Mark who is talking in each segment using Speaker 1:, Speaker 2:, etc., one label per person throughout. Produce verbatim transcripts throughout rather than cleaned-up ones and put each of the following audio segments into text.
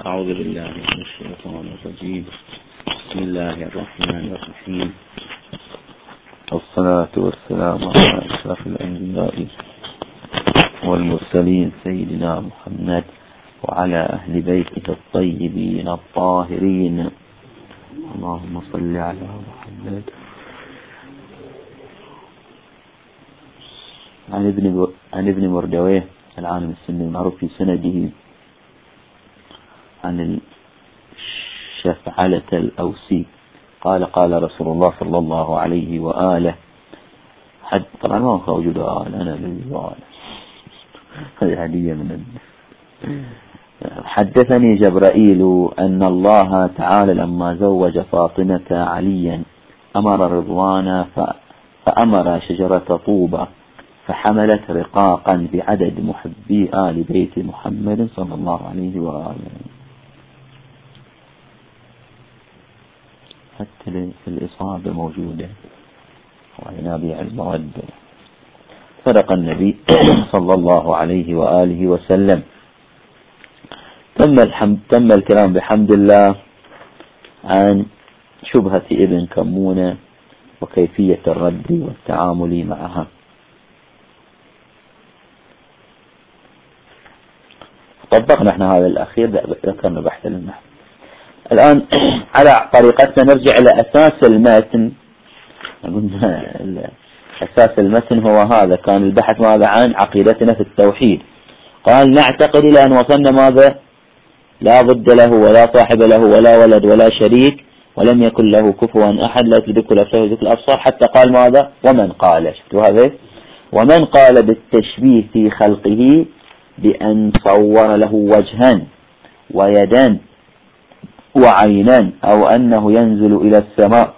Speaker 1: أعوذ بالله من الشيطان الرجيم. بسم الله الرحمن الرحيم، والصلاة والسلام على أشرف الأنبياء والمرسلين سيدنا محمد وعلى أهل بيته الطيبين الطاهرين. اللهم صل على محمد. عن ابن عن ابن مردويه العالم السني المعروف في سنده عن الشفعلة الأوسي قال قال رسول الله صلى الله عليه وآله حد طبعا ما هو وجود آل أنا الذي وآله هذه هدية من حدثني جبرائيل أن الله تعالى لما زوج فاطمة عليا أمر رضوانا فأمر شجرة طوبة فحملت رقاقا بعدد محبي آل بيت محمد صلى الله عليه وآله. حتى الإصابة موجودة وعنابيع المودة. صدق النبي صلى الله عليه وآله وسلم. تم الحمد تم الكلام بحمد الله عن شبهة ابن كمونة وكيفية الرد والتعامل معها. طبقنا احنا هذا الأخير ذكرنا بحث النحو. الآن على طريقتنا نرجع إلى أساس المتن. أساس المتن هو هذا، كان البحث ماذا عن عقيدتنا في التوحيد. قال نعتقد إلى أن وصلنا ماذا لا ضد له ولا صاحب له ولا ولد ولا شريك ولم يكن له كفوا أحد لا تدرك الأبصار وتدرك الأبصار، حتى قال ماذا ومن قال، شفتوا هذا، ومن قال بالتشبيه في خلقه بأن صور له وجها ويدا وعينا أو أنه ينزل إلى السماء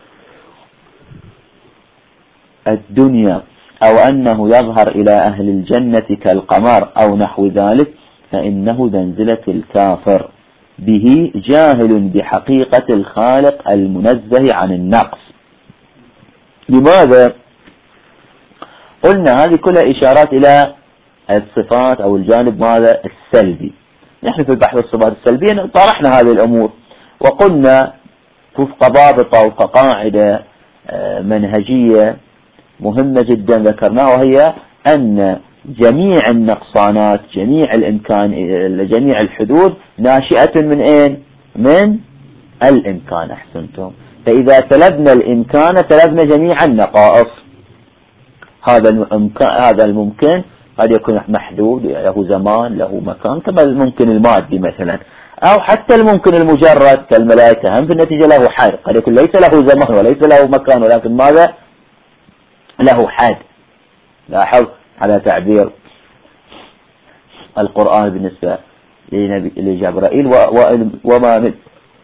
Speaker 1: الدنيا أو أنه يظهر إلى أهل الجنة كالقمر أو نحو ذلك، فإنه منزلة الكافر به جاهل بحقيقة الخالق المنزه عن النقص. لماذا؟ قلنا هذه كلها إشارات إلى الصفات أو الجانب ماذا السلبي. نحن في البحث الصفات السلبية طرحنا هذه الأمور وقلنا وفق ضابطة وفق قاعدة منهجية مهمة جدا ذكرناها، وهي أن جميع النقصانات جميع الإمكان جميع الحدود ناشئة من أين؟ من الإمكان. أحسنتم. فإذا سلبنا الإمكان سلبنا جميع النقائص. هذا الإمكان هذا الممكن قد يكون محدود، له زمان له مكان، كما الممكن المادي مثلا، أو حتى الممكن المجرد كالملائكة هم في النتيجة له حد، قد يكون ليس له زمان وليس له مكان ولكن ماذا له حد. لاحظ على تعبير القرآن بالنسبة لجبرائيل وما من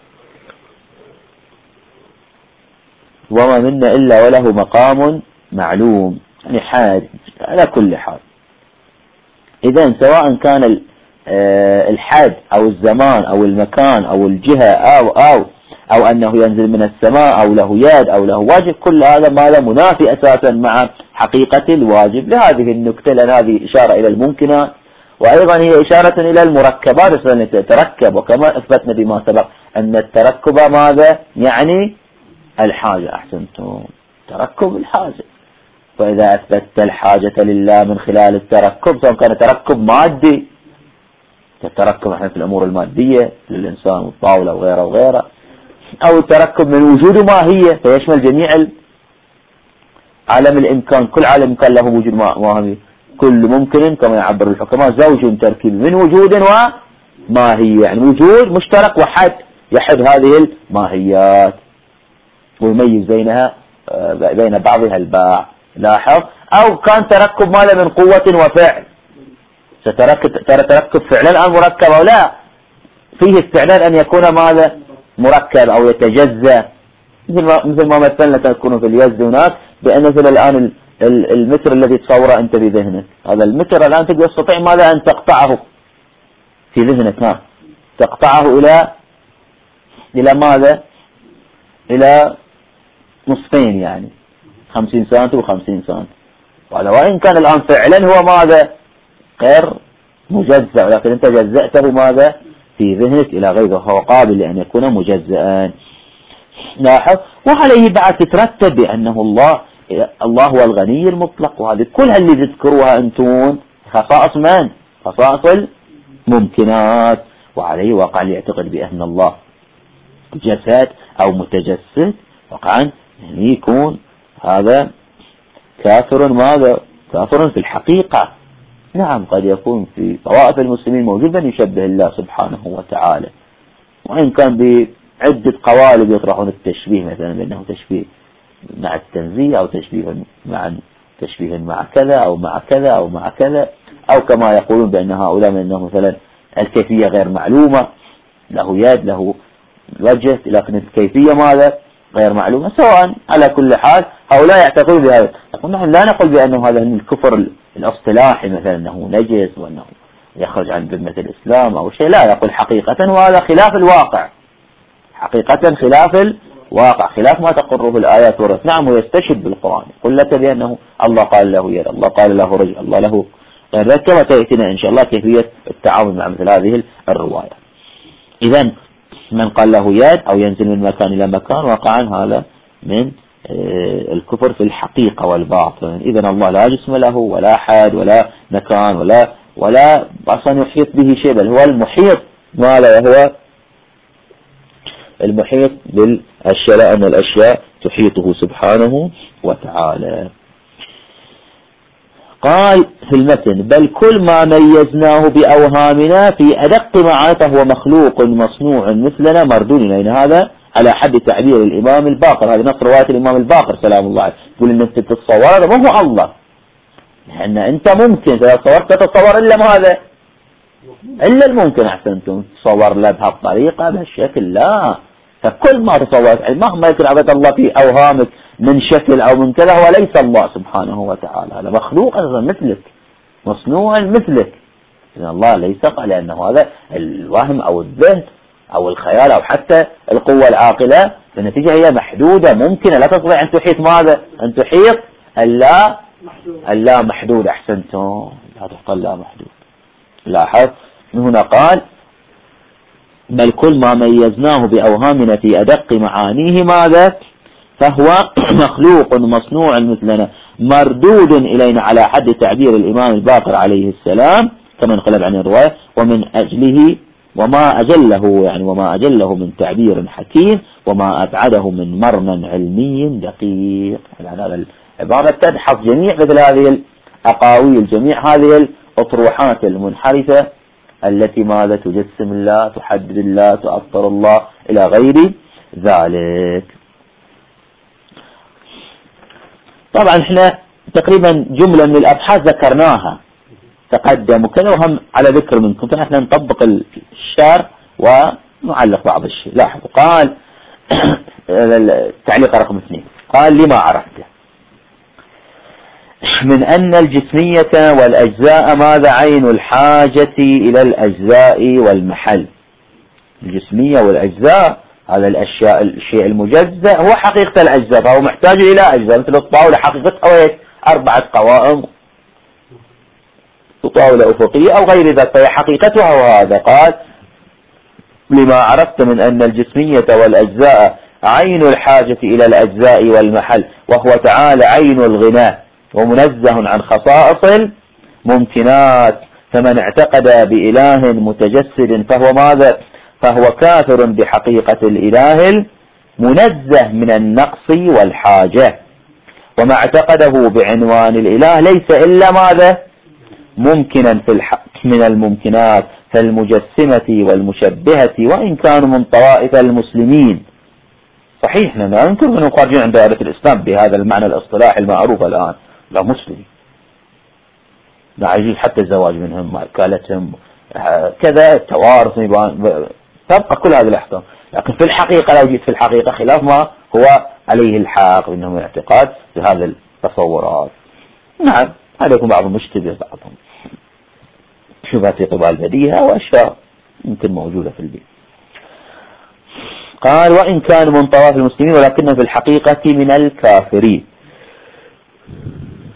Speaker 1: وما منا إلا وله مقام معلوم، يعني حاد على كل حال. إذن سواء كان الحد أو الزمان أو المكان أو الجهة أو أو أو أنه ينزل من السماء أو له يد أو له واجب، كل هذا ما له منافي أساسا مع حقيقة الواجب. لهذه النكتة، لأن هذه إشارة إلى الممكنات وأيضا هي إشارة إلى المركبات التي تتركب، وكما أثبتنا بما سبق أن التركب ماذا يعني الحاجة. أحسنتم، تركب الحاجة. فإذا أثبتت الحاجة لله من خلال التركب، سواء كان تركب مادي التركب احنا في الأمور المادية للإنسان والطاولة وغيره وغيره، أو التركب من وجود ماهية فيشمل جميع عالم الإمكان، كل عالم الإمكان له وجود ماهية، كل ممكن كما يعبر الحكماء زوج تركيب من وجود وماهية، يعني وجود مشترك وحد يحد هذه الماهيات ويميز بينها بين بعضها الباع. لاحظ. أو كان تركب ماله من قوة وفعل، ترى تركب فعلا أو مركب أو لا، فيه استعداد أن يكون ماذا مركب أو يتجزأ، مثل ما مثل ما مثلنا تكون في اليد هناك، بأن مثل الآن المتر الذي تصوره أنت بذهنك، هذا المتر الآن تقدر تستطيع ماذا أن تقطعه في ذهنك، ها تقطعه إلى إلى ماذا إلى نصفين، يعني خمسين سنتي وخمسين سنتي، وإن كان الآن فعلا هو ماذا غير مجزأ، ولكن أنت جزأته ماذا في ذهنك إلى غيره، هو قابل لأن يكون مجزئا. لاحظ، وعليه بعد تترتب بأنه الله الله هو الغني المطلق، وهذه كلها اللي تذكروها أنتم خصائص من؟ خصائص الممكنات. وعليه وقع يعتقد بأن الله جسد أو متجسد، وقعا يعني يكون هذا كافر. ماذا؟ كافر في الحقيقة. نعم، قد يكون في طوائف المسلمين موجود من يشبه الله سبحانه وتعالى، وإن كان بعدة قوالب يطرحون التشبيه، مثلا بأنه تشبيه مع التنزيه، أو تشبيه مع تشبيه مع كذا أو مع كذا أو مع كذا، أو كما يقولون بأن هؤلاء من أنه مثلا الكيفية غير معلومة، له يد له وجه، لكن الكيفية ماذا؟ غير معلومة. سواء، على كل حال هؤلاء يعتقدون بهذا. نحن لا نقول بأنه هذا من الكفر الاصطلاحي، مثلا أنه نجس وأنه يخرج عن ذمة الإسلام أو شيء، لا، نقول حقيقة، وهذا خلاف الواقع، حقيقة خلاف الواقع، خلاف ما تقره الآيات والرسل. نعم، ويستشهد بالقرآن، يقول لك بأنه الله قال له يد، الله قال له رجل، الله له غير ذلك، كما تأتينا إن شاء الله كيفية التعامل مع مثل هذه الرواية. إذن من قال له يد أو ينزل من مكان إلى مكان، وقعا هذا من الكفر في الحقيقة والباطن. إذن الله لا جسم له ولا حد ولا مكان ولا ولا أصلا يحيط به شيء، بل هو المحيط، ما لا هو المحيط بالأشياء، لأن الأشياء تحيطه سبحانه وتعالى. قال في المتن: بل كل ما ميزناه بأوهامنا في أدق معاني فهو مخلوق مصنوع مثلنا مردود إلينا. هذا على حد تعبير الإمام الباقر، هذا نص رواية الإمام الباقر سلام الله عليه، يقول إن أنت تتصور هذا ما هو الله، لأن أنت ممكن إذا تصورت تتصور إلا ماذا؟ إلا الممكن. أحسنتم، تصور له بهالطريقة بهالشكل، لا. فكل ما تصورت مهما يكون عبد الله في أوهامك من شكل أو من كذا، هو ليس الله سبحانه وتعالى، هذا مخلوق أيضا مثلك، مصنوع مثلك. إن الله ليس، لأنه هذا الوهم أو الذهن أو الخيال أو حتى القوة العاقلة النتيجة هي محدودة ممكنة، لا تستطيع أن تحيط ماذا؟ أن تحيط اللا اللا محدود. أحسنتم، لا تحط اللا محدود. لاحظ من هنا قال: بل كل ما ميزناه بأوهامنا في أدق معانيه ماذا؟ فهو مخلوق مصنوع مثلنا مردود إلينا على حد تعبير الإمام الباقر عليه السلام، كما انقلب عن الرواية: ومن أجله وما أجله يعني وما أجله من تعبير حكيم، وما أبعده من مرمى علمي دقيق. يعني هذا العبارة تدحض جميع مثل هذه الأقاويل، جميع هذه الأطروحات المنحرفة التي ماذا؟ تجسم الله، تحدد الله، تؤطر الله إلى غير ذلك. طبعا احنا تقريبا جملة من الأبحاث ذكرناها تقدم وكذا، وهم على ذكر منكم، فنحن نطبق الشرح ونعلق بعض الشيء. لاحظوا قال التعليق رقم اثنين، قال: لما عرفته من أن الجسمية والأجزاء ماذا؟ عين الحاجة إلى الأجزاء والمحل. الجسمية والأجزاء هذا الأشياء، الشيء المجزأ هو حقيقة الأجزاء، فهو محتاج إلى أجزاء، مثل الطاولة حقيقتها أربعة قوائم، طاولة أفقية أو غير ذلك، فهي حقيقتها. وهذا قال: لما عرفت من أن الجسمية والأجزاء عين الحاجة إلى الأجزاء والمحل، وهو تعالى عين الغناء ومنزه عن خصائص الممكنات، فمن اعتقد بإله متجسد فهو ماذا؟ فهو كافر بحقيقة الإله المنزه من النقص والحاجة، وما اعتقده بعنوان الإله ليس إلا ماذا؟ ممكنا في الحق من الممكنات، فالمجسمة والمشبهة وإن كانوا من طوائف المسلمين. صحيح لا ننكر أنهم خارجين عن دائرة الإسلام بهذا المعنى الاصطلاحي المعروف الآن، لا مسلم، لا يجوز حتى الزواج منهم، مأكلتهم كذا، توارث، تبقى كل هذه الأحكام، لكن في الحقيقة لو جيت في الحقيقة خلاف ما هو عليه الحق، إنهم اعتقاد بهذا التصورات. نعم، هذا يكون بعضهم مشتبه، بعضهم شبهة في قبال البديهة وأشياء يمكن موجودة في البيت. قال: وإن كان من طواف المسلمين ولكنه في الحقيقة من الكافرين.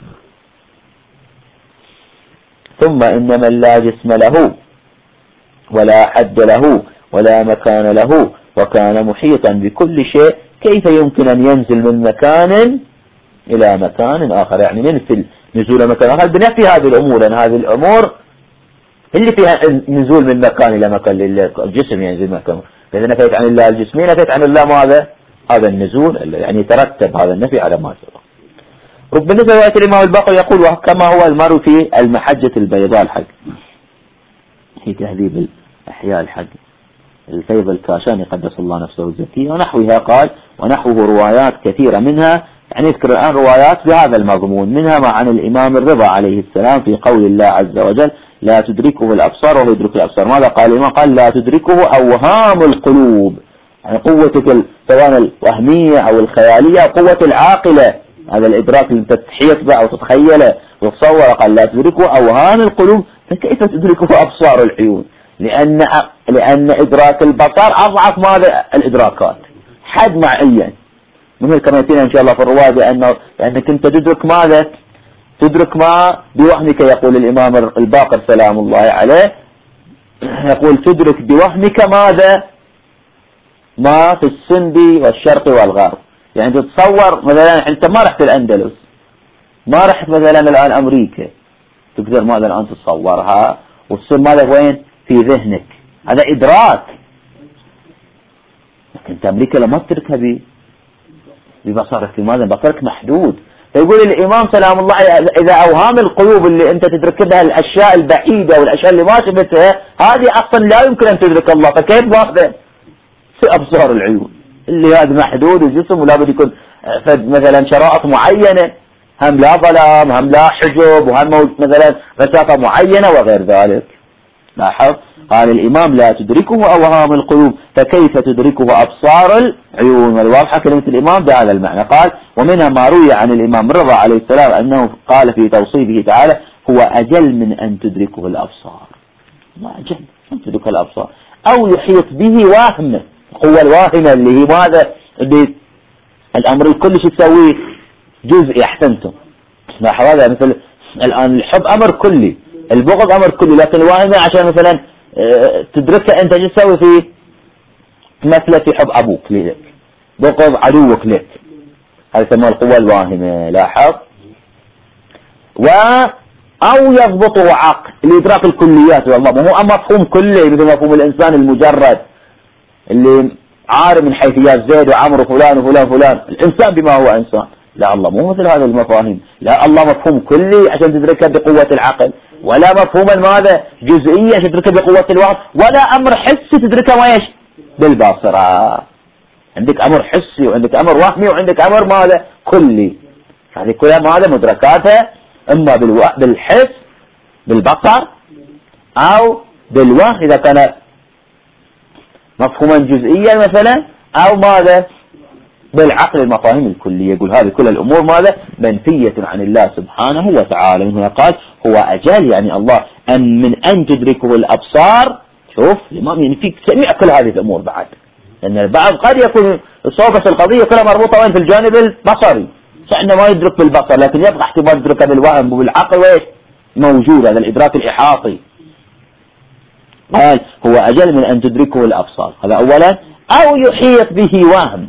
Speaker 1: ثم إن من لا جسم له ولا حد له ولا مكان له وكان محيطا بكل شيء، كيف يمكن أن ينزل من مكان إلى مكان آخر؟ يعني ننفي نزول مكان آخر بنفي هذه الأمور، لأن هذه الأمور اللي فيها نزول من مكان إلى مكان للجسم ينزل مكان، فإذا نفيت عن الله الجسمي نفيت عن الله ماذا؟ هذا النزول، يعني يترتب هذا النفي على ما سبق. بالنسبة لرواية الإمام الباقر يقول وكما هو المر في المحجة البيضاء الحق، في تهذيب الأحياء الحق الفيض الكاشاني قدس الله نفسه الزكية ونحوها، قال ونحوه روايات كثيرة منها، يعني يذكر الآن روايات بهذا المضمون، منها ما عن الإمام الرضا عليه السلام في قول الله عز وجل لا تدركه الأبصار وهو يدرك الأبصار. ماذا قال الإمام؟ قال لا تدركه أوهام القلوب، يعني قوتك سواء الوهمية أو الخيالية أو قوة العاقلة، هذا الإدراك اللي انت تحيط به أو تتخيله وتصور، قال لا تدركه أوهام القلوب، فكيف تدركه أبصار العيون؟ لأن لأن إدراك البصر أضعف ماذا الإدراكات، حد معين، مثل كما يأتينا إن شاء الله في الرواية بأنه لأنك أنت تدرك ماذا؟ تدرك ما بوهمك، يقول الإمام الباقر سلام الله عليه، يقول تدرك بوهمك ماذا؟ ما في السند والشرق والغرب، يعني تتصور مثلا أنت ما رحت الأندلس، ما رحت مثلا الآن أمريكا، تقدر ماذا الآن تتصورها وتصير ماذا وين؟ في ذهنك، هذا إدراك. لكن أنت أمريكا لما تدركها ببصرك، لماذا؟ بصرك محدود. فيقول الإمام سلام الله إذا أوهام القلوب اللي أنت تدرك بها الأشياء البعيدة والأشياء اللي ما شفتها هذه أصلا لا يمكن أن تدرك الله، فكيف واحدة في أبصار العيون اللي هذا محدود الجسم ولا بد يكون مثلا شرائط معينة، هم لا ظلام هم لا حجب وهم مثلا مسافة معينة وغير ذلك. لاحظ قال الإمام لا تدركه أوهام القلوب فكيف تدركه أبصار العيون، والواضحة كلمة الإمام بهذا المعنى. قال ومنها ما روي عن الإمام الرضا عليه السلام أنه قال في توصيفه تعالى هو أجل من أن تدركه الأبصار، ما أجل أن تدركه الأبصار، أو يحيط به واهمه، القوة الواهمة اللي هي ماذا؟ اللي الأمر الكل شو تسويه؟ جزء. أحسنتم. لاحظ هذا مثل الآن الحب أمر كلي، البغض أمر كلي، لكن الواهمة عشان مثلا تدركها أنت شو تسوي فيه؟ مثل في حب أبوك لك، بغض عدوك لك، هذا يسمى القوة الواهمة. لاحظ. و أو يضبطه عقل لإدراك الكليات، والله مو مفهوم كلي مثل مفهوم الإنسان المجرد اللي عارف من حيثيات زيد وعمر وفلان وفلان فلان، الإنسان بما هو إنسان. لا، الله مو مثل هذه المفاهيم، لا الله مفهوم كلي عشان تدركه بقوة العقل، ولا مفهوما ماذا جزئية عشان تدركه بقوة الوعي، ولا أمر حسي تدركه ما يش بالبصرة. عندك أمر حسي وعندك أمر وهمي وعندك أمر ماذا كلي، هذه كلها ماذا مدركاتها إما بالحس بالبصر أو بالوهم إذا كان مفهوما جزئيا مثلا، أو ماذا بالعقل المفاهيم الكلية. يقول هذه كل الأمور ماذا منفية عن الله سبحانه وتعالى. من هنا قال هو أجل، يعني الله أن من أن تدركه الأبصار. شوف الإمام ينفيك جميع كل هذه الأمور بعد، لأن البعض قد يكون صوبة القضية كلها مربوطة وين؟ في الجانب البصري، فإنه ما يدرك بالبصر، لكن يبقى احتمال يدرك بالوهم وبالعقل وإيش موجود، هذا الإدراك الإحاطي. قال هو أجل من أن تدركه الأبصار، هذا أولا. أو يحيط به وهم،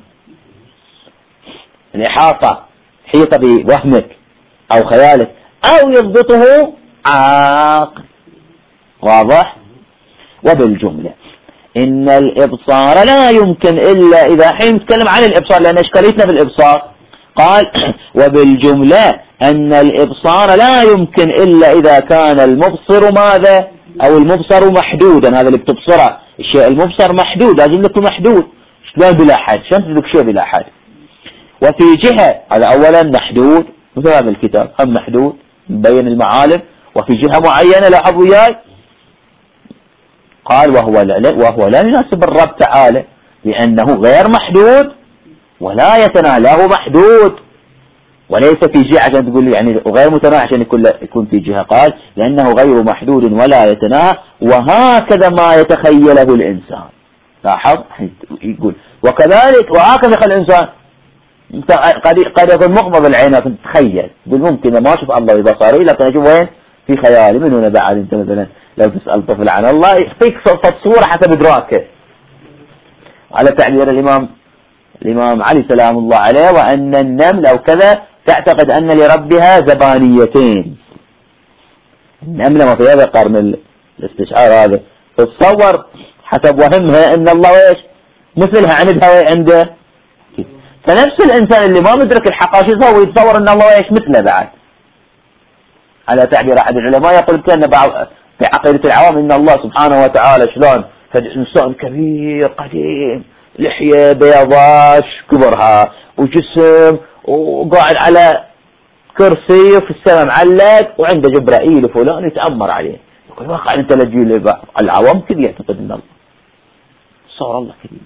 Speaker 1: الإحاطة حيط بوهمك أو خيالك، أو يضبطه عاقل. واضح؟ وبالجملة إن الإبصار لا يمكن إلا إذا حين نتكلم عن الإبصار، لأن إشكاليتنا في الإبصار. قال وبالجملة أن الإبصار لا يمكن إلا إذا كان المبصر ماذا؟ أو المبصر محدودا، هذا اللي بتبصره الشيء المبصر محدود، لازم يكون محدود، لا بلا حد، شلون تدرك شيء بلا حد؟ وفي جهة، هذا أولا محدود مثل هذا الكتاب هم محدود مبين المعالم، وفي جهة معينة لاحظوا وياي قال وهو لا, وهو لا يناسب الرب تعالى لأنه غير محدود ولا يتناهى، له محدود وليس في جهة عشان تقول يعني غير متناهى عشان يكون يكون في جهة. قال لأنه غير محدود ولا يتناهى وهكذا ما يتخيله الإنسان. لاحظ يقول وكذلك وهكذا خل الإنسان قد قد يكون مغمض العين لكن تتخيل، بالممكن ما أشوف الله ببصري لكن أشوف وين؟ في خيالي. من هنا بعد أنت مثلا لو تسأل طفل عن الله يعطيك صورة حسب إدراكه. على تعبير الإمام الإمام علي سلام الله عليه: وأن النمل أو كذا تعتقد أن لربها زبانيتين. النملة ما فيها ذكر من الاستشعار هذا، تتصور حسب وهمها أن الله إيش مثلها عندها عنده. فنفس الإنسان اللي ما مدرك الحقائق هو يتصور أن الله إيش مثله بعد. على تعبير أحد العلماء يقول كأن بعض في عقيدة العوام أن الله سبحانه وتعالى شلون إنسان كبير قديم، لحية بيضاء كبرها وجسم وقاعد على كرسي في السماء معلق وعنده جبرائيل وفلان يتأمر عليه. يقول واقع أنت لجي العوام كذي يعتقد أن الله صار الله كذي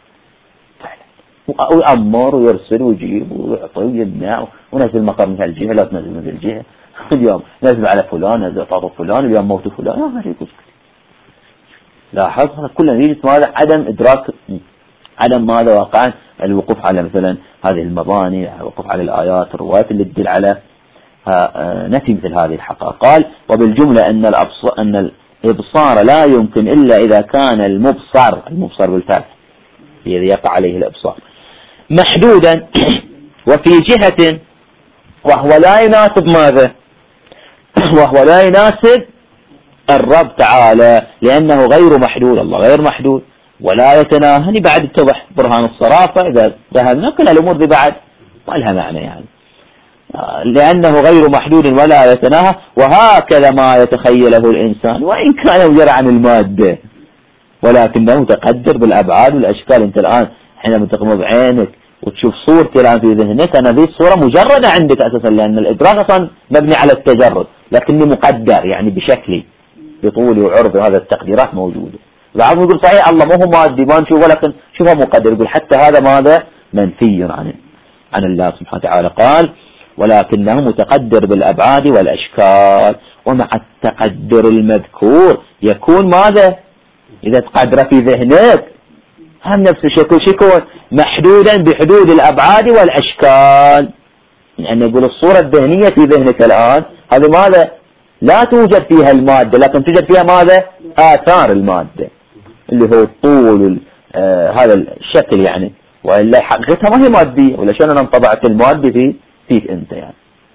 Speaker 1: فعلا، ويأمر ويرسل ويجيب ويعطي ويمنع ونزل مطر من هالجهة لا تنزل من هالجهة، اليوم نزل على فلان نزل طاط فلان، اليوم موت فلان. ما في كذي. لاحظ كلنا يجي ماذا عدم إدراك، عدم ماذا واقعا الوقوف على مثلا هذه المباني، الوقوف على الآيات الروايات اللي تدل على نفي مثل هذه الحقائق. قال: وبالجملة أن الأبصار أن الإبصار لا يمكن إلا إذا كان المبصر المبصر بالفتح الذي يقع عليه الإبصار محدودا وفي جهة، وهو لا يناسب ماذا؟ وهو لا يناسب الرب تعالى لأنه غير محدود. الله غير محدود ولا يتناهى. بعد اتضح برهان الصرافة إذا ذهبنا كل الأمور دي بعد ما لها معنى يعني، لأنه غير محدود ولا يتناهى. وهكذا ما يتخيله الإنسان وإن كان يجرى عن المادة، ولكنه متقدر بالأبعاد والأشكال. أنت الآن حينما تقوم بعينك وتشوف صورتي الآن في ذهنك، أنا ذي الصورة مجردة عندك أساسا، لأن الإدراك أصلا مبني على التجرد، لكني مقدر يعني بشكلي بطولي وعرضي، وهذا التقديرات موجودة. بعضهم يقول صحيح الله مو مادي ما نشوفه، لكن شوفه مقدر. يقول حتى هذا ماذا منفي عن عن الله سبحانه وتعالى. قال: ولكنه متقدر بالأبعاد والأشكال. ومع التقدر المذكور يكون ماذا؟ إذا تقدر في ذهنك هم نفس الشيء يكون محدودا بحدود الأبعاد والأشكال. يعني يقول الصورة الذهنية في ذهنك الآن هذا ماذا؟ لا توجد فيها المادة، لكن توجد فيها ماذا؟ آثار المادة اللي هو الطول آه هذا الشكل يعني، وإلا حقيقتها ما هي مادية، ولا شأن أنا انطبعت المادة في فيك أنت يعني.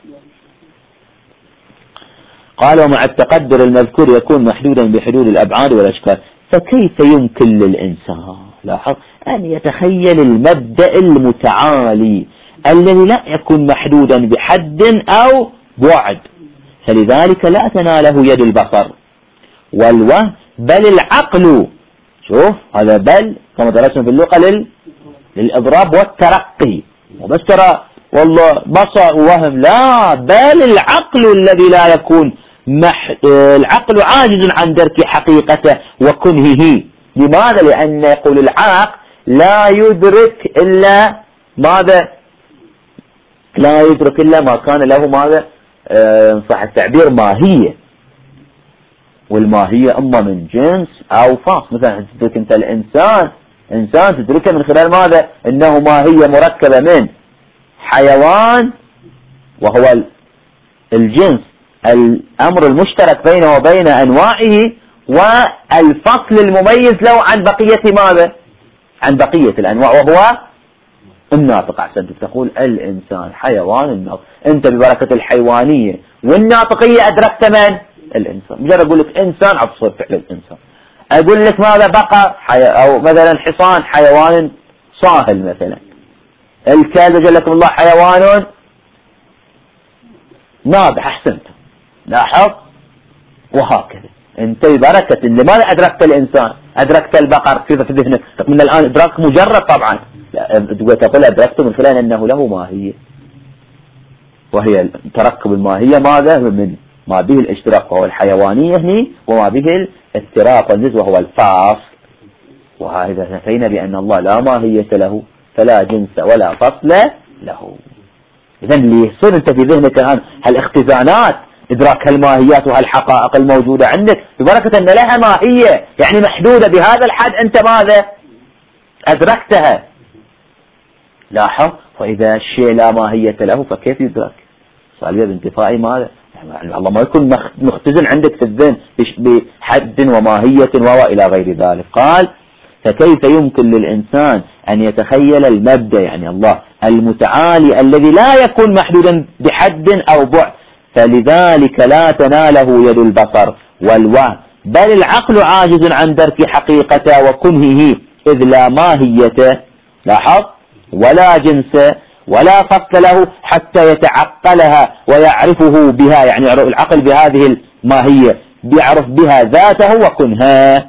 Speaker 1: قال: ومع التقدر المذكور يكون محدودا بحدود الأبعاد والأشكال. فكيف يمكن للإنسان لاحظ أن يتخيل المبدأ المتعالي الذي لا يكون محدودا بحد أو بعد؟ فلذلك لا تناله يد البصر والوهم، بل العقل. شوف هذا بل كما درسنا في اللغة لل... للإضراب والترقي، وبس ترى والله بصر ووهم، لا، بل العقل الذي لا يكون مح... العقل عاجز عن درك حقيقته وكنهه. لماذا؟ لأن يقول العقل لا يدرك إلا ماذا؟ لا يدرك إلا ما كان له ماذا؟ آه صح التعبير ماهية، والماهية أما من جنس أو خاص. مثلا تدرك أنت الإنسان، إنسان تدركه من خلال ماذا؟ إنه ماهية مركبة من حيوان، وهو الجنس الأمر المشترك بينه وبين أنواعه، والفصل المميز له عن بقية ماذا؟ عن بقية الأنواع، وهو الناطق. أحسنت تقول الإنسان حيوان الناطق. أنت ببركة الحيوانية والناطقية أدركت من؟ الإنسان. مجرد أقول لك إنسان أبصر فعل الإنسان. أقول لك ماذا؟ بقر حي... أو مثلا حصان حيوان صاهل مثلا. الكلب جل لكم الله حيوان ناضح. أحسنت لاحظ. وهكذا أنت ببركة لماذا أدركت الإنسان؟ أدركت البقر في ذهنك من الآن إدراك مجرد طبعا، تقول أدركته من خلال أنه له ماهية، وهي تركب الماهية ماذا؟ من ما به الاشتراك وهو الحيوانية هني، وما به الافتراق والجزء وهو الفاصل. وهذا نفينا بأن الله لا ماهية له فلا جنس ولا فصل له. إذن اللي يصير أنت في ذهنك الآن هالاختزانات إدراك هالماهيات وهالحقائق الموجودة عندك ببركة أن لها ماهية يعني محدودة بهذا الحد، أنت ماذا؟ أدركتها. لاحظ. فإذا الشيء لا ماهية له فكيف يدرك؟ سؤال بانتفاء ماذا؟ يعني الله ما يكون مختزن عندك في الذهن بحد وماهية وإلى غير ذلك. قال فكيف يمكن للإنسان أن يتخيل المبدأ يعني الله المتعالي الذي لا يكون محدودا بحد أو بعد، فلذلك لا تناله يد البصر والوهم، بل العقل عاجز عن درك حقيقته وكنهه، إذ لا ماهية لاحظ ولا جنس ولا فصل له حتى يتعقلها ويعرفه بها، يعني العقل بهذه الماهية بيعرف بها ذاته وكنها.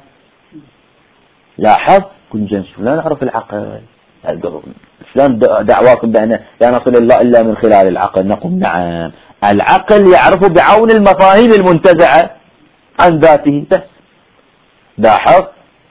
Speaker 1: لاحظ كن جنس لا نعرف العقل، شلون دعواكم بأن لا نصل الله إلا من خلال العقل؟ نقول نعم، العقل يعرف بعون المفاهيم المنتزعة عن ذاته بس. لاحظ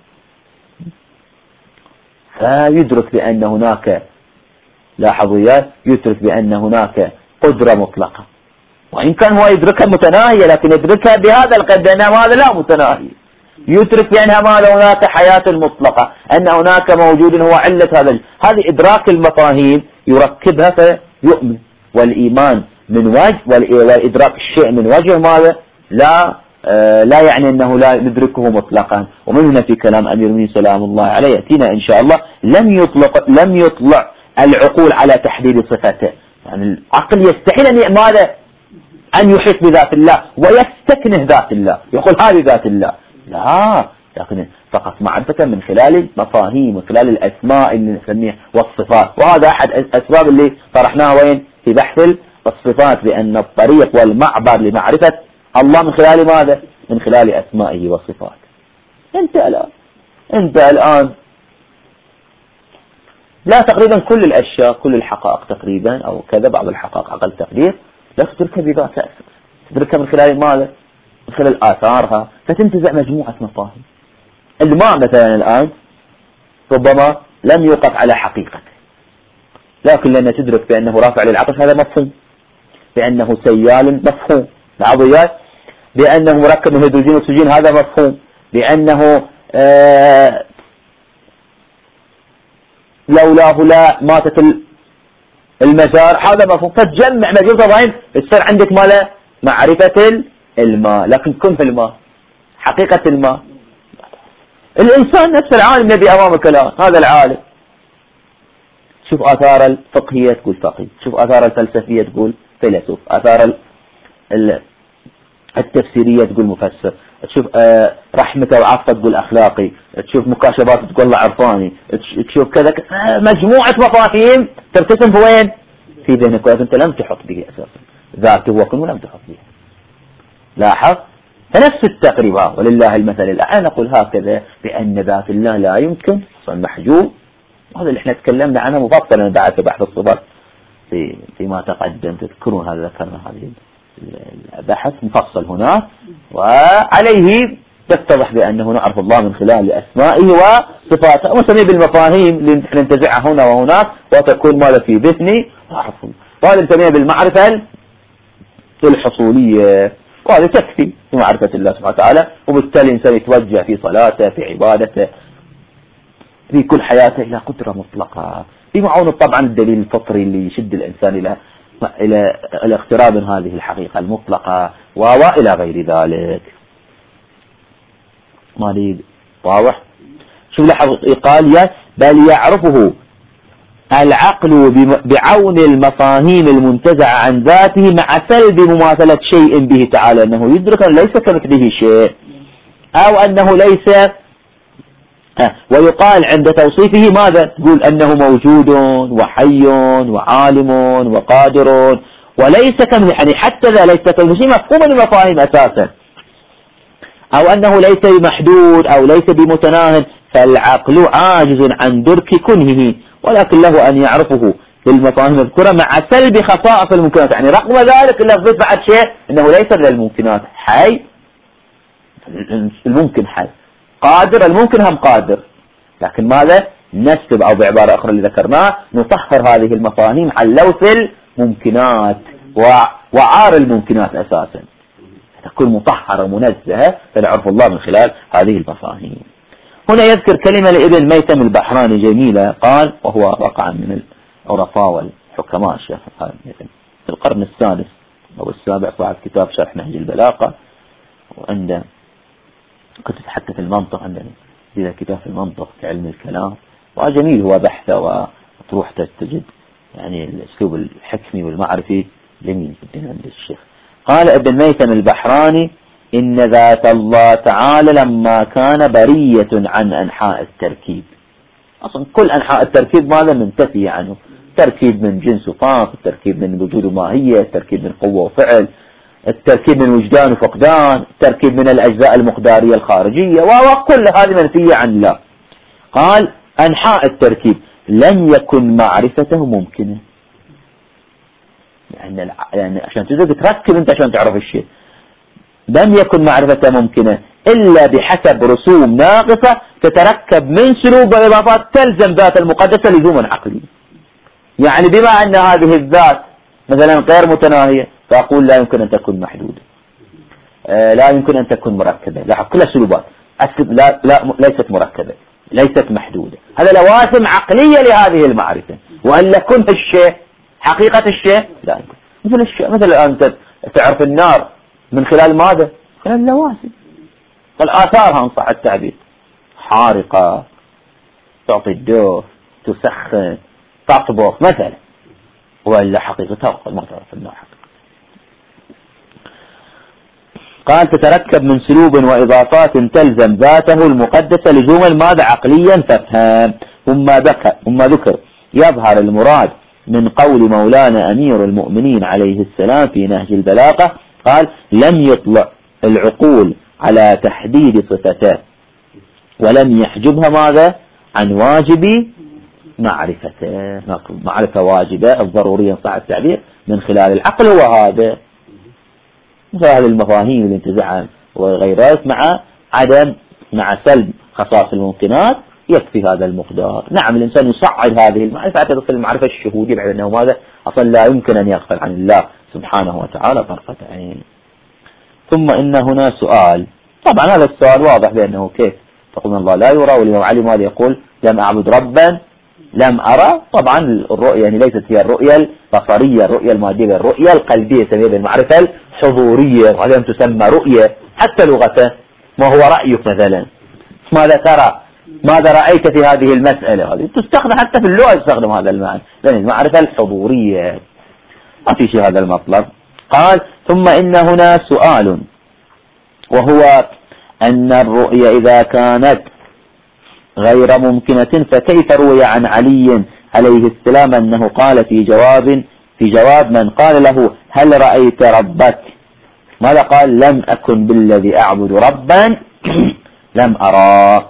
Speaker 1: فيدرك بأن هناك لاحظوا يدرك بأن هناك قدرة مطلقة، وإن كان هو يدركها متناهية لكن يدركها بهذا القدر أن هذا لا متناهي. يدرك بأنها ما هناك حياة مطلقة، أن هناك موجود هو علة هذا. هذه إدراك المفاهيم يركبها فيؤمن، والإيمان من وجه والإدراك الشيء من وجه ماذا لا آه لا يعني أنه لا ندركه مطلقا. ومن هنا في كلام أمير المؤمنين سلام الله عليه يأتينا إن شاء الله لم يطلق لم يطلع العقول على تحديد صفته، يعني العقل يستحيل أن ماذا أن يحيط بذات الله ويستكنه ذات الله يقول هذه ذات الله، لا، لكن فقط معرفة من خلال مفاهيم من خلال الأسماء اللي نسميها والصفات. وهذا أحد الأسباب اللي طرحناها وين في بحث الصفات، بأن الطريق والمعبر لمعرفة الله من خلال ماذا؟ من خلال أسمائه وصفاته. أنت الآن أنت الآن لا تقريبا كل الأشياء كل الحقائق تقريبا أو كذا بعض الحقائق أقل تقدير لا تدركها بذاتها، تدركها من خلال ماذا؟ من خلال آثارها، فتنتزع مجموعة مفاهيم. الماء مثلا الآن ربما لم يوقف على حقيقته، لكن لأن تدرك بأنه رافع للعطش هذا مفهوم، بأنه سيال مفهوم، العضويات بأنه مركب من هيدروجين وأكسجين هذا مفهوم، بأنه آه لولاه لا ماتت المسار هذا مفهوم. فتجمع مجموعة ضعين تصير عندك ماله معرفة الماء، لكن كن في الماء حقيقة الماء. الإنسان نفس العالم الذي أمامك الآن هذا العالم، شوف آثار الفقهية تقول فقيه، شوف آثار الفلسفية تقول فيلسوف، آثار التفسيرية تقول مفسر، تشوف آه رحمته وعفته تقول أخلاقي، تشوف مكاشفات تقول الله عرفاني، تشوف كذا مجموعة مفاهيم ترتسم في وين؟ في ذهنك، ولكن أنت لم تحط به أساسا ذاته وكن ولم تحط به. لاحظ فنفس التقريبا ولله المثل الأعلى. نقول هكذا بأن ذات الله لا يمكن محجوب، وهذا اللي احنا تكلمنا عنه مفصلا بعد في بحث الصفات في فيما تقدم، تذكرون هذا ذكرنا هذه البحث مفصل هناك، وعليه تتضح بأنه نعرف الله من خلال أسمائه وصفاته ونسميه بالمفاهيم اللي ننتزعها هنا وهناك وتكون ماذا في ذهني أعرفه، وهذا نسميه بالمعرفة الحصولية، وهذا تكفي في معرفة الله سبحانه وتعالى. وبالتالي الإنسان يتوجه في صلاته في عبادته في كل حياته إلى قدرة مطلقة، بمعونة طبعا الدليل الفطري اللي يشد الإنسان إلى إلى الاقتراب من هذه الحقيقة المطلقة وإلى غير ذلك. ما واضح؟ شوف لاحظ قال بل يعرفه العقل بعون المفاهيم المنتزعة عن ذاته مع سلب مماثلة شيء به تعالى، أنه يدرك أن ليس كمثله شيء أو أنه ليس، ويقال عند توصيفه ماذا؟ تقول أنه موجود وحي وعالم وقادر وليس كمثله، يعني حتى ذا ليس كمثله شيء مفهوم المفاهيم أساسا، أو أنه ليس بمحدود أو ليس بمتناهٍ، فالعقل عاجز عن درك كنهه، ولكن له أن يعرفه بالمفاهيم المذكورة مع سلب خصائص الممكنات. يعني رغم ذلك إلا تضيف بعد شيء أنه ليس للممكنات حي، الممكن حي، قادر الممكن هم قادر، لكن ماذا نسب أو بعبارة أخرى اللي ذكرناه نطهر هذه المفاهيم عن لوث الممكنات وعار الممكنات أساسا، تكون مطهرة ومنزهة، فنعرف الله من خلال هذه المفاهيم. هنا يذكر كلمة لابن ميتم البحراني جميلة، قال وهو وقع من العرفاء والحكماء الشيخ في القرن السادس، أو السابع صاحب كتاب شرح نهج البلاغة، وعنده كتب حتى في المنطق، عندنا إذا كتاب في المنطق في علم الكلام، وجميل هو بحثه، وتروح تجد يعني الأسلوب الحكمي والمعرفي جميل جدا عند الشيخ. قال ابن ميثم البحراني: إن ذات الله تعالى لما كان برية عن أنحاء التركيب، أصلا كل أنحاء التركيب ماذا منتفي عنه، تركيب من جنس وطاق، التركيب من وجود وماهية، التركيب من قوة وفعل، التركيب من وجدان وفقدان، التركيب من الأجزاء المقدارية الخارجية، وكل هذه منفية عن الله. قال أنحاء التركيب لم يكن معرفته ممكنة، يعني, يعني عشان تقدر تركب أنت عشان تعرف الشيء، لم يكن معرفته ممكنة إلا بحسب رسوم ناقصة تتركب من سلوب وإضافات تلزم ذات المقدسة لزوما عقلي. يعني بما أن هذه الذات مثلا غير متناهية، فأقول لا يمكن أن تكون محدودة، آه لا يمكن أن تكون مركبة، لا كلها سلوبات، لا, لا ليست مركبة، ليست محدودة. هذا لوازم عقلية لهذه المعرفة، وأن كن الشيء حقيقة الشيء لا يمكن. مثل الشيء مثل أنت تعرف النار من خلال ماذا؟ خلال اللوازم والآثار، إن صح التعبير، حارقة، تعطي الدوف، تسخن، تطبخ مثلا، وإلا حقيقتها ما تعرف النار حقيقة. قال تتركب من سلوب وإضافات تلزم ذاته المقدسة لزوما ماذا عقليا فافهم. ثم ذكر ثم ذكر يظهر المراد من قول مولانا أمير المؤمنين عليه السلام في نهج البلاغة، قال لم يطلع العقول على تحديد صفته ولم يحجبها ماذا عن واجب معرفته، معرفة واجبة الضرورية صح التعبير من خلال العقل، هو هذا مثل هذه المفاهيم الانتزاع وغيرها، مع عدم مع سلب خصائص الممكنات يكفي هذا المقدار. نعم الإنسان يصعد هذه المعرفة حتى تصل المعرفة الشهودية، بعد أنه ماذا أصلا لا يمكن أن يغفل عن الله سبحانه وتعالى طرفة عين. ثم إن هنا سؤال، طبعا هذا السؤال واضح بأنه كيف تقول الله لا يرى، والإمام علي ماذا يقول؟ لم أعبد ربا لم أرى. طبعا الرؤية يعني ليست هي الرؤية البصرية، الرؤية المادية، الرؤية القلبية سميها بالمعرفة الحضورية، وهذا تسمى رؤية حتى لغة. ما هو رأيك مثلا؟ ماذا ترى؟ ماذا رأيت في هذه المسألة؟ هذه تستخدم حتى في اللغة، تستخدم هذا المعنى، لأن المعرفة الحضورية ما في شيء هذا المطلب. قال ثم إن هنا سؤال، وهو أن الرؤية إذا كانت غير ممكنة فكيف روي عن علي عليه السلام أنه قال في جواب في جواب من قال له هل رأيت ربك؟ ماذا قال؟ لم أكن بالذي أعبد ربا لم أرى.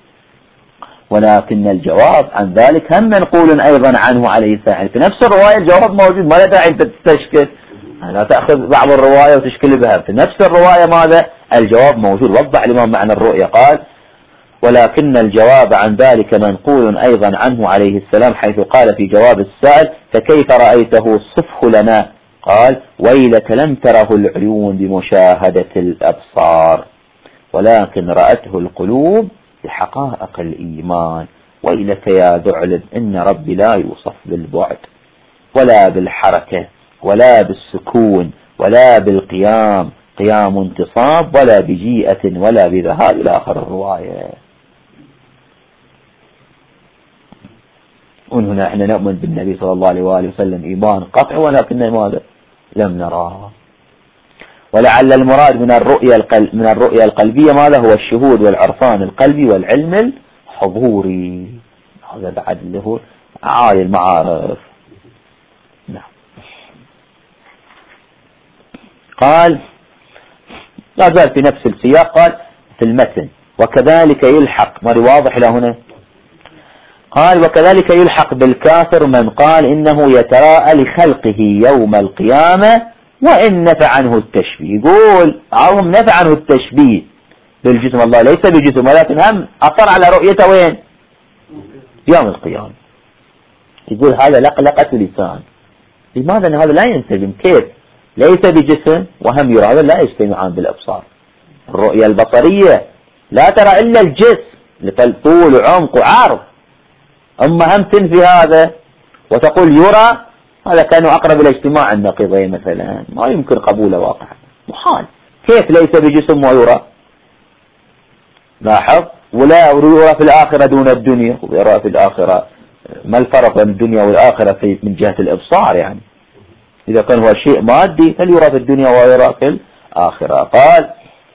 Speaker 1: ولكن الجواب عن ذلك هم منقول أيضا عنه عليه السلام، في نفس الرواية الجواب موجود، ما لا داعي أنت تستشكل، لا تأخذ بعض الرواية وتشكل بها، في نفس الرواية ماذا؟ الجواب موجود. وضح الإمام معنى الرؤية، قال ولكن الجواب عن ذلك منقول أيضا عنه عليه السلام، حيث قال في جواب السائل فكيف رأيته صفه لنا؟ قال ويلك لم تره العيون بمشاهدة الأبصار، ولكن رأته القلوب بحقائق الإيمان. ويلك يا ذعلب إن ربي لا يوصف بالبعد ولا بالحركة ولا بالسكون ولا بالقيام قيام انتصاب ولا بجيئة ولا بذهاب إلى آخر الرواية. وهنا احنا نؤمن بالنبي صلى الله عليه وآله وسلم إيمان قطع، ولكن ماذا؟ لم نراه. ولعل المراد من الرؤية القلب من الرؤية القلبية ماذا؟ هو الشهود والعرفان القلبي والعلم الحضوري، هذا بعد اللي هو عالي المعارف. نعم. قال لا زال في نفس السياق، قال في المتن وكذلك يلحق، ما واضح له هنا، قال وكذلك يلحق بالكافر من قال إنه يتراءى لخلقه يوم القيامة وإن نفى عنه التشبيه. يقول عهم نفى عنه التشبيه بالجسم، الله ليس بجسم، ولكن هم أصر على رؤيته وين؟ يوم القيامة. يقول هذا لقلقة لسان. لماذا؟ أن هذا لا ينسجم. كيف ليس بجسم وهم يرى؟ هذا لا يجتمعان بالأبصار. الرؤية البصرية لا ترى إلا الجسم لطول وعمق وعرض، أما هم تنفي هذا وتقول يرى هذا كانوا أقرب إلى اجتماع النقيضين مثلا، ما يمكن قبوله واقعا، محال. كيف ليس بجسم ويرى؟ لاحظ، ولا يرى في الآخرة دون الدنيا، ويرى في الآخرة. ما الفرق بين الدنيا والآخرة في من جهة الإبصار؟ يعني إذا كان هو شيء مادي هل يرى في الدنيا ويرى في الآخرة؟ قال: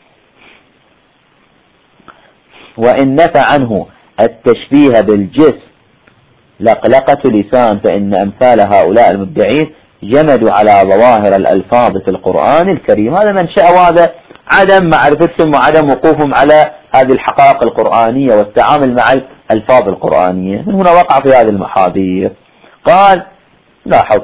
Speaker 1: وإن نفى عنه التشبيه بالجسم لقلقة لسان، فإن أمثال هؤلاء المدعين جمدوا على ظواهر الألفاظ في القرآن الكريم. هذا منشأ، وهذا عدم معرفتهم وعدم وقوفهم على هذه الحقائق القرآنية والتعامل مع الألفاظ القرآنية، من هنا وقع في هذه المحاذير. قال: لاحظ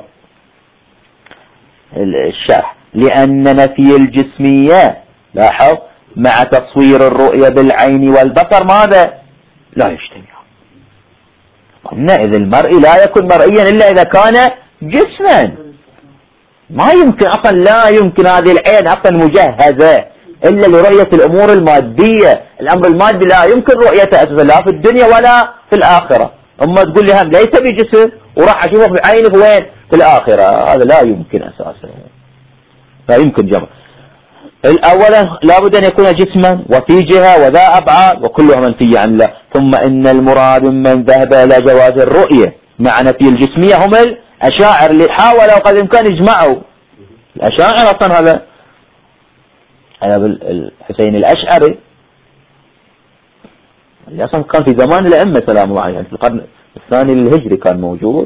Speaker 1: الشرح: لأن نفي الجسمية، لاحظ، مع تصوير الرؤية بالعين والبصر ماذا؟ لا يجتمع. قلنا إذا المرء لا يكون مرئيا إلا إذا كان جسما. ما يمكن أصلا، لا يمكن هذه العين أصلا مجهزة إلا لرؤية الأمور المادية. الأمر المادي لا يمكن رؤيته أساسا لا في الدنيا ولا في الآخرة. أما تقول لي هم ليس بجسم وراح أشوفه في عينه وين؟ في الآخرة. هذا لا يمكن أساسا، لا يمكن جمع. الأولا لابد أن يكون جسما وفي جهة وذا أبعاد وكلها منفية عن الله. ثم إن المراد من ذهب إلى جواز الرؤية مع نفي الجسمية هم الأشاعر اللي حاولوا قد إمكان يجمعوا. الأشاعر أصلا هذا أبو الحسين الأشعري اللي أصلا كان في زمان الأئمة سلام الله عليهم، في القرن الثاني الهجري كان موجود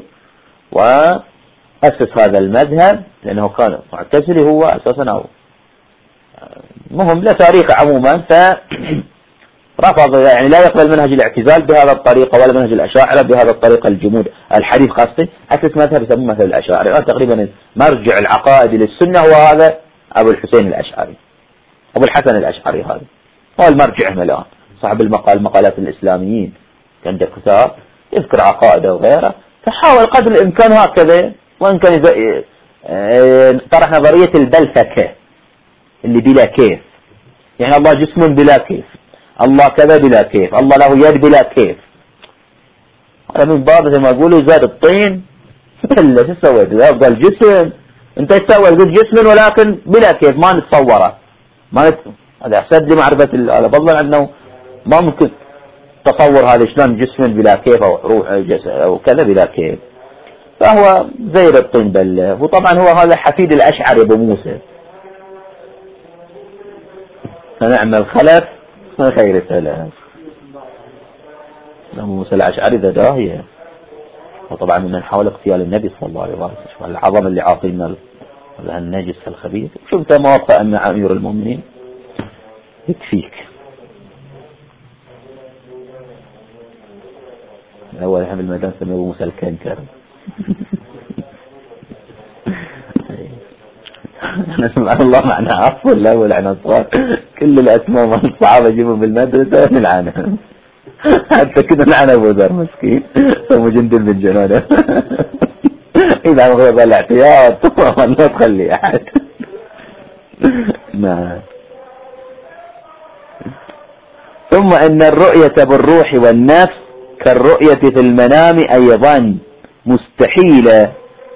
Speaker 1: وأسس هذا المذهب، لأنه كان معتزلي هو أساسا، أو مهم لا تاريخ عموما، فرفض يعني لا يقبل منهج الاعتزال بهذا الطريقة ولا منهج الأشاعرة بهذا الطريقة الجمود الحديث خاصة. أسس مذهب يسمونه مذهب الأشاعرة. تقريبا مرجع العقائد للسنة هو هذا أبو الحسين الأشعري، أبو الحسن الأشعري، هذا هو المرجع الآن، صاحب المقال مقالات الإسلاميين، عنده كتاب يذكر عقائده وغيره. فحاول قدر الإمكان هكذا، وإن كان طرح نظرية البلفكة اللي بلا كيف، يعني الله جسم بلا كيف، الله كذا بلا كيف، الله له يد بلا كيف. هذا من باب زي ما يقولوا زاد الطين إلا شو سويت؟ أفضل جسم، أنت تسوي قلت جسم ولكن بلا كيف، ما نتصوره، ما نت... هذا أحسد لمعرفة هذا فضلا عنه ما ممكن تصور هذا شلون جسم بلا كيف أو روح جسد أو كذا بلا كيف. فهو زي الطين بله. وطبعا هو هذا حفيد الأشعري أبو موسى، فنعم الخلف من خير السلف. أبو موسى الأشعري ذا داهية، وطبعا من حاول اغتيال النبي صلى الله عليه وسلم، العظم اللي عاطينا النجس الخبيث. شفت مواقع مع أمير المؤمنين يكفيك. أول هم الميدان سميه أبو موسى الكنكر. نسمع الله معنا عفو الله والعنصار، كل الأسماء من الصحابة يجيبهم بالمدرسة نلعنهم، حتى كده نلعن أبو ذر مسكين سمو جندل بن جنودة. إذا مغيب الاعتياط ما تخلي أحد. نعم. ثم إن الرؤية بالروح والنفس كالرؤية في المنام أيضا مستحيلة.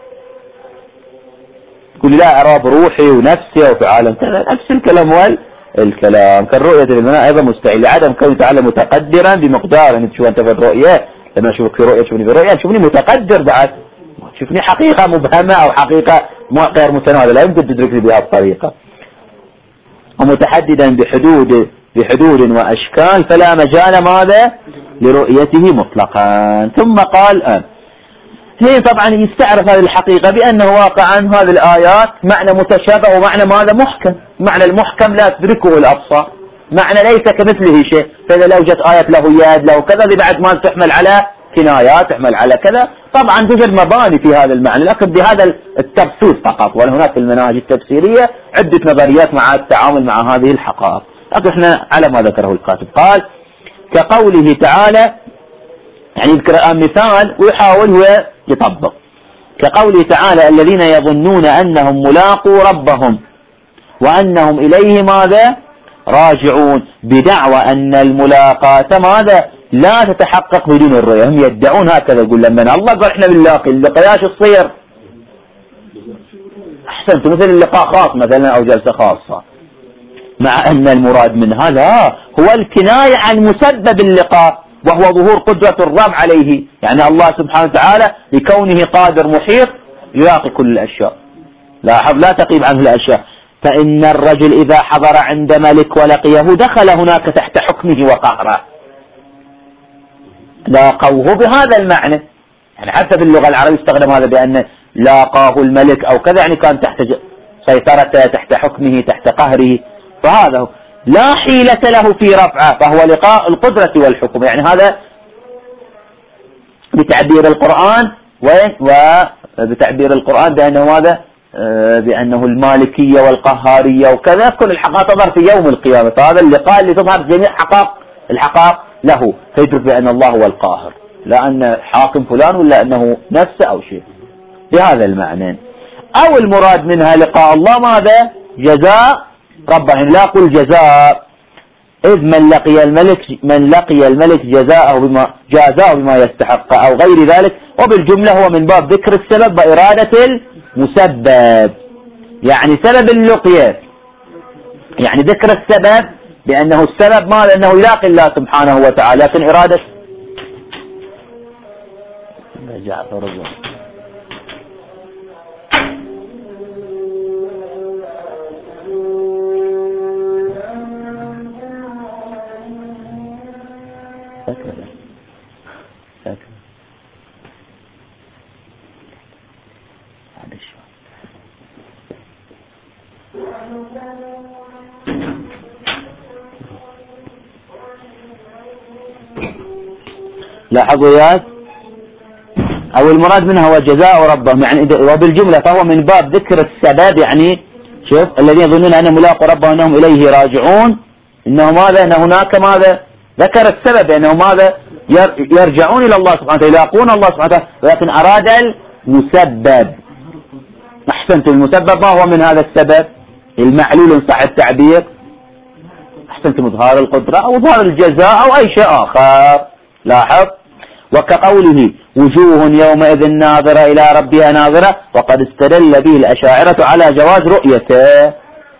Speaker 1: تقول لا أرى بروحي ونفسي وفي عالم كذا، نفس الكلام والكلام. كالرؤية في المنام أيضا مستحيل لعدم كونه تعالى متقدرا بمقدار. أن تشوف أنت في الرؤية، لما أشوفك في رؤية تشوفني في رؤية تشوفني متقدر، بعد تشوفني حقيقة مبهمة أو حقيقة غير متناولة، لا يمكن تدركني بهذه الطريقة. ومتحددا بحدود بحدود وأشكال فلا مجال ماذا لرؤيته مطلقا. ثم قال آه. هي طبعا يستعرف هذه الحقيقة بأنه واقعا هذه الآيات معنى متشابه ومعنى ماذا محكم. معنى المحكم لا تدركه الأبصار، معنى ليس كمثله شيء. فإذا لو جت آية له يد له كذا بعد ما تحمل على كنايات، تحمل على كذا، طبعا توجد مباني في هذا المعنى، لكن بهذا التبسيط فقط. وهناك في المناهج التفسيرية عدة نظريات مع التعامل مع هذه الحقائق، لكن احنا على ما ذكره الكاتب. قال كقوله تعالى، يعني يذكر مثال ويحاول هو يطبق. كقوله تعالى الذين يظنون أنهم ملاقوا ربهم وأنهم إليه ماذا راجعون، بدعوى أن الملاقاة ماذا لا تتحقق بدون الرؤية. هم يدعون هكذا، يقول لما الله قال احنا باللاقي اللقياش الصير أحسنت، مثل اللقاء خاص مثلا أو جلسة خاصة، مع أن المراد من هذا هو الكناية عن مسبب اللقاء وهو ظهور قدرة الرب عليه، يعني الله سبحانه وتعالى لكونه قادر محيط يلاقي كل الأشياء، لاحظ لا تقيب عنه الأشياء. فإن الرجل إذا حضر عند ملك ولقيه دخل هناك تحت حكمه وقهره، لاقوه بهذا المعنى، يعني حتى في اللغة العربية استخدم هذا بأن لاقاه الملك أو كذا، يعني كان تحت سيطرته، تحت حكمه، تحت قهره، فهذا هو. لا حيلة له في رفعه، فهو لقاء القدرة والحكم، يعني هذا بتعبير القرآن وبتعبير القرآن بأنه ماذا؟ بأنه المالكية والقهارية وكذا، كل الحقائق تظهر في يوم القيامة، فهذا اللقاء اللي تظهر جميع حقائق الحقائق له، فيدرك بأن الله هو القاهر، لا أن حاكم فلان ولا أنه نفسه أو شيء، بهذا المعنى. أو المراد منها لقاء الله ماذا؟ جزاء ربه، لا قل جزاء، إذ من لقي الملك من لقي الملك جزاءه بما جازاه بما يستحق أو غير ذلك، وبالجملة هو من باب ذكر السبب وإرادة المسبب، يعني سبب اللقية، يعني ذكر السبب بأنه السبب ماذا؟ أنه يلاقي الله سبحانه وتعالى، لكن إرادة لاحظوا يا أو المراد منها هو جزاء ربهم، يعني وبالجملة فهو من باب ذكر السبب، يعني شوف الذين يظنون أنهم ملاقوا ربهم أنهم إليه راجعون، إنه ماذا؟ أن هناك ماذا؟ ذكر السبب أنه ماذا؟ يرجعون إلى الله سبحانه وتعالى، يلاقون الله سبحانه وتعالى، ولكن أراد المسبب. أحسنت، المسبب ما هو من هذا السبب؟ المعلول إن صح التعبير، أحسنت، إظهار القدرة أو إظهار الجزاء أو أي شيء آخر. لاحظ، وكقوله وجوه يومئذ ناظرة إلى ربها ناظرة، وقد استدل به الأشاعرة على جواز رؤيته،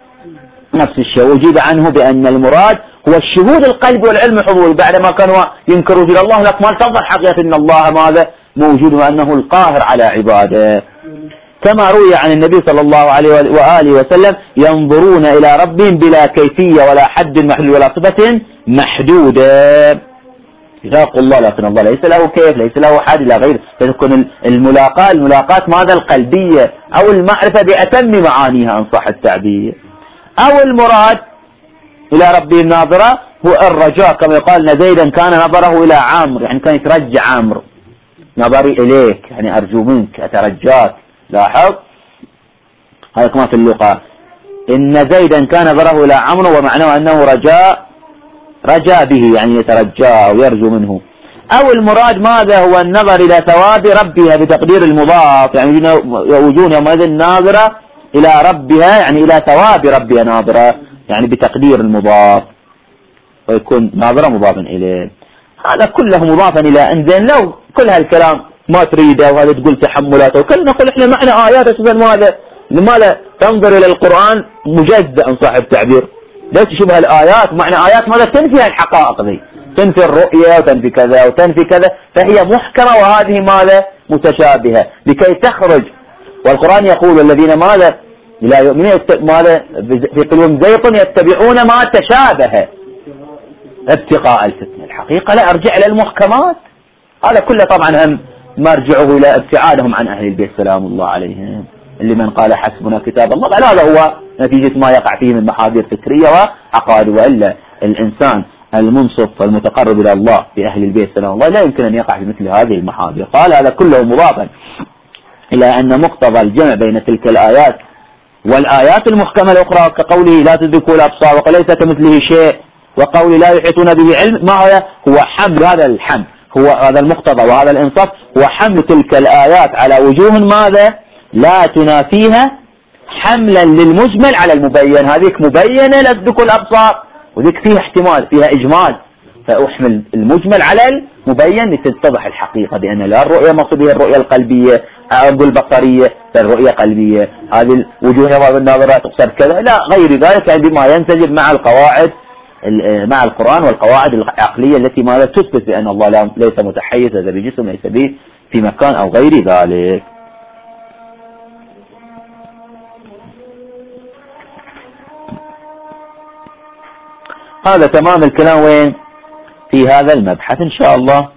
Speaker 1: نفس الشيء، وجيب عنه بأن المراد هو الشهود القلب والعلم حضور، بعدما كانوا ينكروا إلى الله لك ما تفضل حقيقة أن الله ماذا؟ موجود، وأنه القاهر على عباده، كما روي عن النبي صلى الله عليه وآله وسلم ينظرون إلى ربهم بلا كيفية ولا حد محدود ولا صفة محدودة، يلاقوا الله لكن الله ليس له كيف، ليس له حد إلى غيره، فتكون الملاقاة الملاقاة ماذا؟ القلبية أو المعرفة بأتم معانيها إن صح التعبير. أو المراد إلى ربه الناظرة هو الرجاء، كما يقال أن زيدا كان نظره إلى عمرو، يعني كان يترجى عمرو، نظري إليك يعني أرجو منك أترجاك. لاحظ هذا كما في اللقاء، إن زيدا كان نظره إلى عمرو، ومعناه أنه رجاء رجاء به، يعني يترجاه ويرجو منه. أو المراد ماذا؟ هو النظر إلى ثواب ربها بتقدير المضاف، يعني وجوه يومئذ ناظرة إلى ربها، يعني إلى ثواب ربها ناظرة، يعني بتقدير المضاف، ويكون ناظرة مضافا إليه. هذا كله مضافا إلى أنزل. لو كل هالكلام ما تريده وهذا تقول تحملاته، وكل نقول إحنا معنى آيات أساسا ماذا؟ لماذا تنظر إلى القرآن مجزأ صاحب التعبير؟ لا تشبه الآيات، معنى آيات ماذا؟ تنفي الحقائق ذي، تنفي الرؤية وتنفي كذا وتنفي كذا، فهي محكمة، وهذه ماذا؟ متشابهة، لكي تخرج. والقرآن يقول الذين ماذا؟ لا يؤمنون ماذا؟ في قلوبهم زيغ يتبعون ما تشابه ابتغاء الفتنة. الحقيقة لا أرجع إلى المحكمات، هذا كله طبعا هم مرجعه إلى ابتعادهم عن أهل البيت سلام الله عليهم، اللي من قال حسبنا كتاب الله، هذا هو نتيجة ما يقع فيه من محاذير فكرية وعقائد. وإلا الإنسان المنصف والمتقرب إلى الله في أهل البيت سلام الله لا يمكن أن يقع في مثل هذه المحاذير. قال هذا كله مضافا إلى أن مقتضى الجمع بين تلك الآيات والآيات المحكمة الأخرى، كقوله لا تدركوا الأبصار وليس كمثله شيء، وقوله لا يحيطون به علم، ما هو هو حمل هذا الحمل، هو هذا المقتضى وهذا الإنصاف، هو حمل تلك الآيات على وجوه ماذا؟ لا تنافيها، حملا للمجمل على المبين. هذيك مبينة لا تدركوا الأبصار، وذيك فيها احتمال، فيها إجمال، فأحمل المجمل على المبين لتتضح الحقيقة بأن لا الرؤية مقصود بها الرؤية القلبية أقول بصرية فالرؤية قلبية، هذه الوجوه نظر الناظرة تقصد كذا، لا غير ذلك عندما ينسجم مع القواعد مع القرآن والقواعد العقلية التي ما تثبت بأن الله ليس متحيزا بجسم، ليس به في مكان أو غير ذلك. هذا تمام الكلام وين في هذا المبحث. إن شاء الله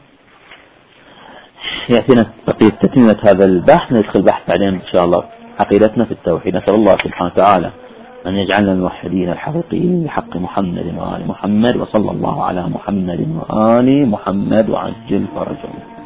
Speaker 1: يأتينا بقية تتميمة هذا البحث، ندخل بحث بعدين إن شاء الله عقيدتنا في التوحيد. نسأل الله سبحانه وتعالى أن يجعلنا الموحدين الحقيقيين بحق محمد وآل محمد، وصلى الله على محمد وآل محمد وعجل فرجهم.